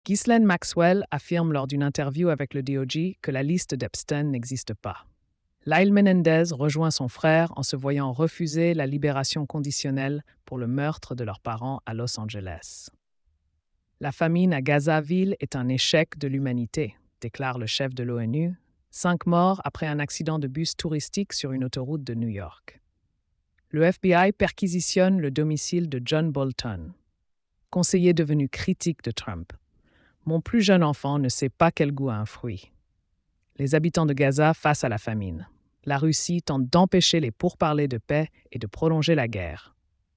Ghislaine Maxwell affirme lors d'une interview avec le DOJ que la liste d'Epstein n'existe pas. Lyle Menendez rejoint son frère en se voyant refuser la libération conditionnelle pour le meurtre de leurs parents à Los Angeles. La famine à Gazaville est un échec de l'humanité, déclare le chef de l'ONU, 5 morts après un accident de bus touristique sur une autoroute de New York. Le FBI perquisitionne le domicile de John Bolton, conseiller devenu critique de Trump. Mon plus jeune enfant ne sait pas quel goût a un fruit. Les habitants de Gaza face à la famine. La Russie tente d'empêcher les pourparlers de paix et de prolonger la guerre.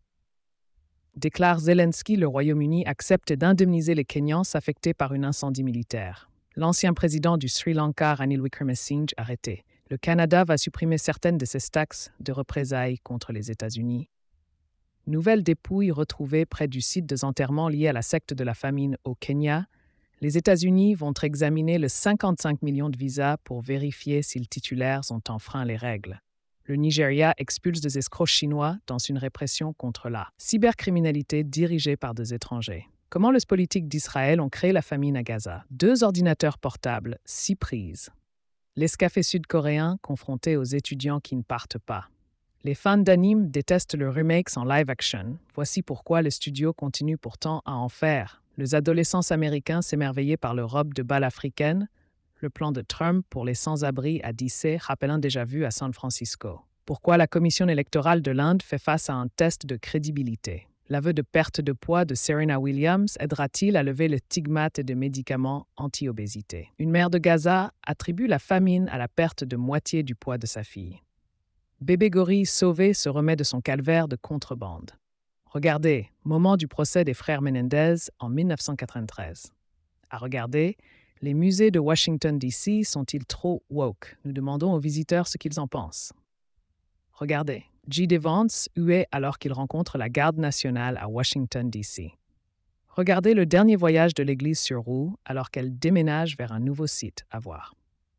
Déclare Zelensky, le Royaume-Uni accepte d'indemniser les Kenyans affectés par un incendie militaire. L'ancien président du Sri Lanka, Ranil Wickremesinghe, arrêté. Le Canada va supprimer certaines de ses taxes de représailles contre les États-Unis. Nouvelles dépouilles retrouvées près du site des enterrements liés à la secte de la famine au Kenya. Les États-Unis vont examiner les 55 millions de visas pour vérifier si les titulaires ont enfreint les règles. Le Nigeria expulse des escrocs chinois dans une répression contre la cybercriminalité dirigée par des étrangers. Comment les politiques d'Israël ont créé la famine à Gaza? 2 ordinateurs portables, 6 prises. L'escafé sud-coréen confronté aux étudiants qui ne partent pas. Les fans d'anime détestent le remakes en live-action. Voici pourquoi le studio continue pourtant à en faire. Les adolescents américains s'émerveillaient par leur robe de bal africaine. Le plan de Trump pour les sans-abri à DC rappelle un déjà-vu à San Francisco. Pourquoi la Commission électorale de l'Inde fait face à un test de crédibilité? L'aveu de perte de poids de Serena Williams aidera-t-il à lever le stigmate de médicaments anti-obésité? Une mère de Gaza attribue la famine à la perte de moitié du poids de sa fille. Bébé gorille sauvé se remet de son calvaire de contrebande. Regardez, moment du procès des frères Menendez en 1993. À regarder, les musées de Washington, D.C. sont-ils trop woke? Nous demandons aux visiteurs ce qu'ils en pensent. Regardez, J.D. Vance hué alors qu'il rencontre la garde nationale à Washington, D.C. Regardez le dernier voyage de l'église sur roue alors qu'elle déménage vers un nouveau site à voir.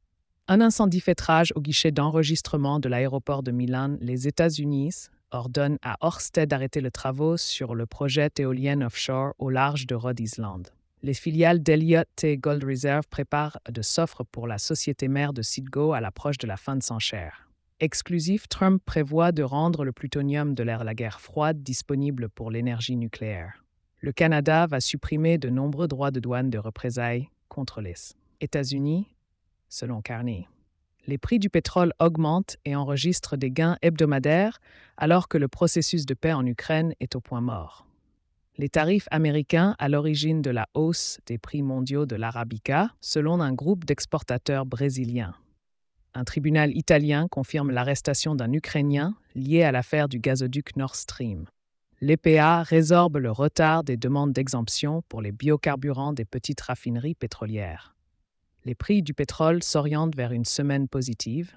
Un incendie fait rage au guichet d'enregistrement de l'aéroport de Milan. Les États-Unis ordonnent à Ørsted d'arrêter les travaux sur le projet éolien offshore au large de Rhode Island. Les filiales d'Elliott et Gold Reserve préparent de s'offres pour la société mère de Citgo à l'approche de la fin de s'enchère. Exclusif, Trump prévoit de rendre le plutonium de la guerre froide disponible pour l'énergie nucléaire. Le Canada va supprimer de nombreux droits de douane de représailles contre les États-Unis, selon Carney. Les prix du pétrole augmentent et enregistrent des gains hebdomadaires alors que le processus de paix en Ukraine est au point mort. Les tarifs américains à l'origine de la hausse des prix mondiaux de l'Arabica, selon un groupe d'exportateurs brésiliens. Un tribunal italien confirme l'arrestation d'un Ukrainien lié à l'affaire du gazoduc Nord Stream. L'EPA résorbe le retard des demandes d'exemption pour les biocarburants des petites raffineries pétrolières. Les prix du pétrole s'orientent vers une semaine positive.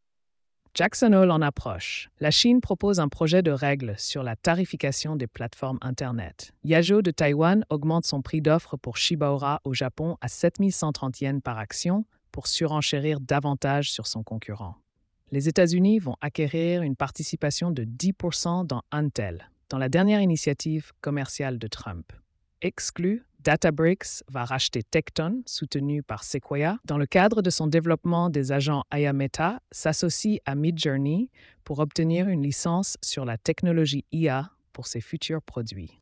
Jackson Hole en approche. La Chine propose un projet de règles sur la tarification des plateformes Internet. Yahoo de Taïwan augmente son prix d'offre pour Shiba au Japon à 7130 yens par action pour surenchérir davantage sur son concurrent. Les États-Unis vont acquérir une participation de 10% dans Intel, dans la dernière initiative commerciale de Trump. Exclu, Databricks va racheter Tecton, soutenu par Sequoia, dans le cadre de son développement des agents IA Meta, s'associe à Midjourney pour obtenir une licence sur la technologie IA pour ses futurs produits.